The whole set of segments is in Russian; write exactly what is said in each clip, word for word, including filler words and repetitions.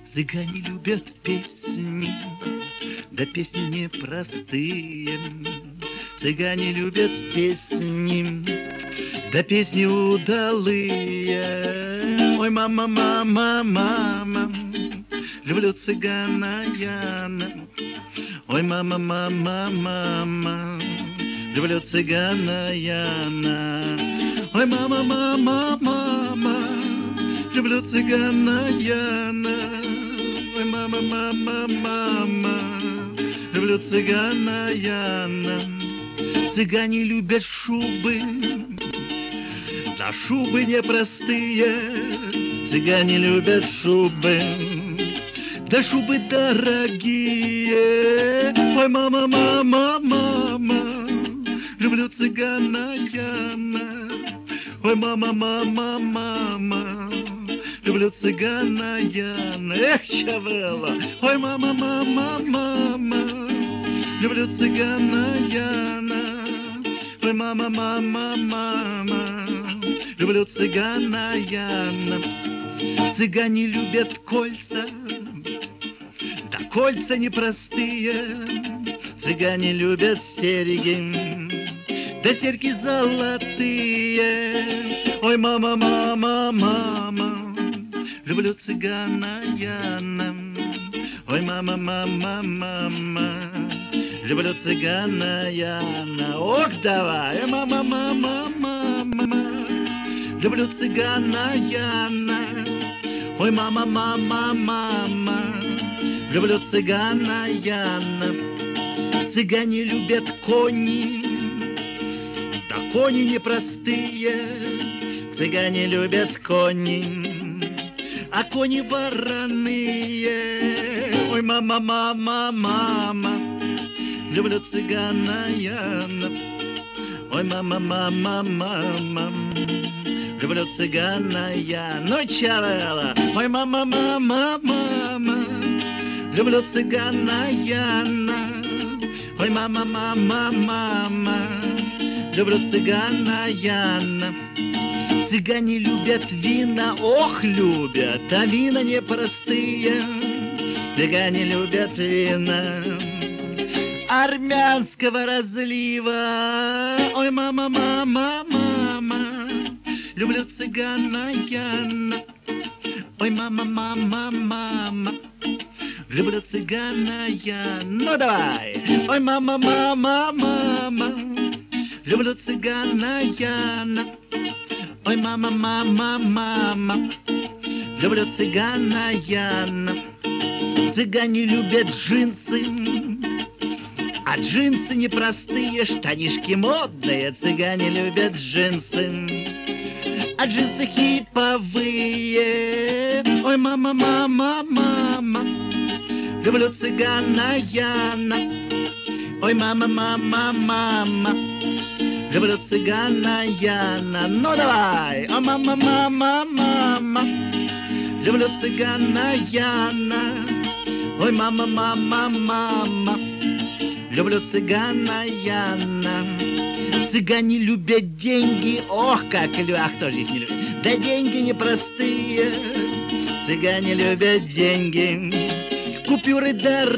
Цыгане любят песни, да песни непростые. Цыгане любят песни, да песни удалые. Ой, мама, мама, мама, люблю цыгана Яна. Ой, мама, мама, мама, люблю цыгана Яна. Ой, мама, мама, мама, люблю цыгана Яна. Ой, мама, мама, мама, люблю цыгана Яна. Цыгане любят шубы, да шубы непростые. Цыгане любят шубы, да шубы дорогие. Ой, мама, мама, мама, люблю цыгана Яна. Ой, мама, мама, мама, люблю цыгана Яна. Эх, Чавелла! Ой, мама, мама, мама, люблю цыгана Яна. Ой, мама, мама, мама, люблю цыгана Яна. Цыгане любят кольца, да кольца непростые. Цыгане любят серьги, да серьги золотые. Ой, мама, мама, мама, люблю цыгана Яна. Ой, мама, мама, мама, люблю цыгана Яна. Ох, давай! Ой, мама, мама, мама, люблю цыгана Яна. Ой, мама, мама, мама, люблю цыгана Яна. Цыгане любят кони, да кони непростые. Цыгане любят кони, а кони вороные. Ой, мама, мама, мама, люблю цыгана Яна. Ой, мама, мама, мама, люблю цыгана Яна. Ну, Чавелла! Ой, мама, мама, мама, люблю цыгана Яна. Ой, мама, мама, мама, люблю цыгана Яна. Цыгане любят вина, ох, любят, а вина непростые. Цыгане любят вина армянского разлива. Ой, мама, мама, мама, люблю цыгана Яна. Ой, мама, мама, мама, люблю цыгана Яна. Ну, давай! Ой, мама, мама, мама, люблю цыгана Яна. Ой, мама, мама, мама, люблю цыгана Яна. Цыгане любят джинсы, а джинсы непростые, штанишки модные. Цыгане любят джинсы, а джинсы хиповые. Ой, мама, мама, мама, люблю цыгана Яна. Ой, мама, мама, мама, люблю цыгана Яна. Ну, давай! О, мама, мама, мама, люблю цыгана Яна. Ой, мама, мама, мама, люблю цыгана Яна. Цыгане любят деньги, ох, как львах тоже их не любят. Да деньги непростые, цыгане любят деньги, купюры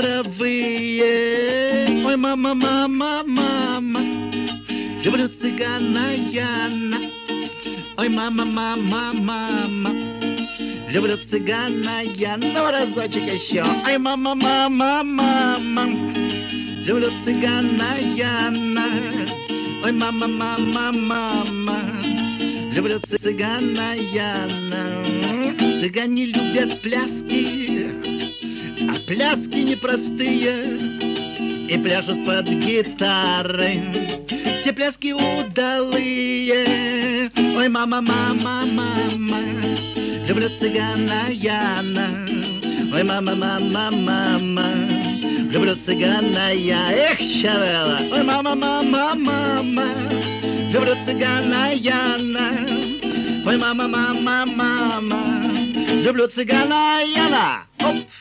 даровые. Ой, мама, мама, мама, люблю цыгана Яна. Ой, мама, мама, мама, люблю цыгана Яна. Ну, разочек еще. Ой, мама, мама, мама, люблю цыгана Яна. Ой, мама, мама, мама, люблю цыгана Яна. Цыгане любят пляски, а пляски непростые, и пляшут под гитары те пляски удалые. Ой, мама, мама, мама, люблю цыгана Яна. Ой, мама, мама, мама, люблю цыгана я. Эх, Чавелла! Ой, мама, мама, мама, люблю цыгана Яна. Ой, мама, мама, мама, люблю цыгана Яна. Оп!